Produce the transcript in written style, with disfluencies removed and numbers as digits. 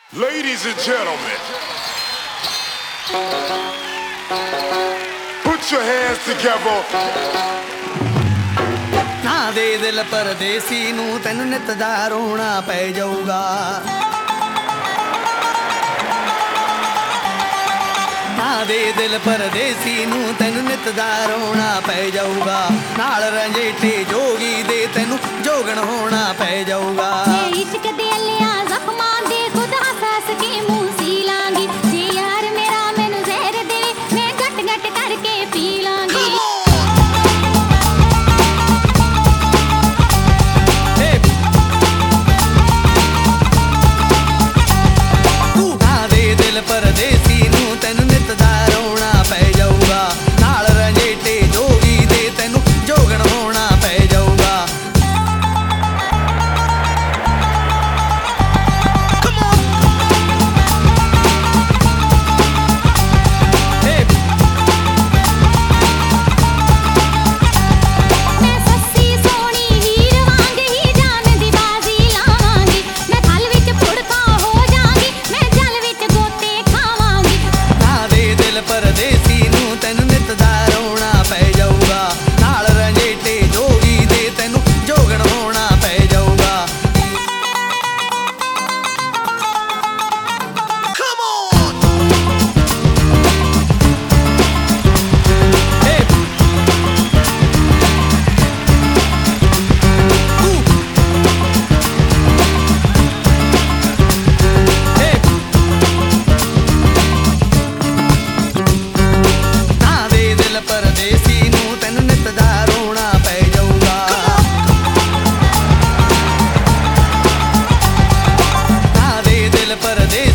Ladies and gentlemen, put your hands together. ਨਾ ਦੇ ਦਿਲ ਪਰਦੇਸੀ ਨੂੰ ਤੈਨੂੰ ਨਿਤ ਦਾ ਰੋਣਾ ਪੈ ਜਾਊਗਾ। ਨਾ ਦੇ ਦਿਲ ਪਰਦੇਸੀ ਨੂੰ ਤੈਨੂੰ ਨਿਤ ਦਾ ਰੋਣਾ ਪੈ ਜਾਊਗਾ। ਨਾਲ ਰੰਜੇਟੇ ਜੋਗੀ ਦੇ ਤੈਨੂੰ ਜੋਗਣ ਹੋਣਾ ਪੈ ਜਾਊਗਾ। ਇਸ਼ਕ ਦੇ ਅਲਿਆ ਜ਼ਖਮਾਂ ਦੇ ਖੁਦ ਹੱਸ ਕੇ ਮੂੰਹ ਸੀ ਲਾਂਗੀ। ਜੇ ਯਾਰ ਮੇਰਾ ਮੈਨੂੰ ਜ਼ਹਿਰ ਦੇਵੇ ਮੈਂ ਘਟ ਘਟ ਕਰਕੇ ਪੀ ਲਾਂਗੀ। ਨਾ ਦੇ ਦਿਲ ਪਰਦੇਸੀ ਨੂੰ ਤੈਨੂੰ ਨਿਤ ਦਾ ਰੋਣਾ ਪੈ ਜਾਊਗਾ। ਨਾਲ ਰੰਜੇਟੇ ਜੋਗੀ ਦੇ ਤੈਨੂੰ ਜੋਗਣ ਹੋਣਾ ਪੈ ਜਾਊਗਾ। ਮੈਂ ਸੱਸੀ ਸੋਹਣੀ ਹੀਰ ਵਾਂਗ ਹੀ ਜਾਨ ਦੀ ਬਾਜ਼ੀ ਲਾਵਾਂਗੀ। ਮੈਂ ਥਲ ਵਿੱਚ ਫੁੜਕਾ ਹੋ ਜਾਵਾਂਗੀ। ਮੈਂ ਜਲ ਵਿੱਚ ਗੋਤੇ ਖਾਵਾਂਗੀ। ਨਾ ਦੇ ਦਿਲ ਪਰਦੇਸੀ ਨੂੰ ਤੈਨੂੰ ਨਿਤ ਦਾ ਰੋਣਾ ਪੈ ਜਾਊਗਾ। ਨਾਲ ਰੰਜੇਟੇ ਜੋਗੀ ਦੇ ਤੈਨੂੰ ਜੋਗਣ ਹੋਣਾ ਪੈ ਜਾਊਗਾ। ਨਾ ਦੇ ਦਿਲ ਪਰਦੇਸੀ ਨੂੰ ਤੈਨੂੰ ਨਿਤ ਦਾ ਰੋਣਾ ਪੈ ਜਾਊਗਾ। ਨਾ ਦੇ ਦਿਲ ਪਰਦੇਸੀ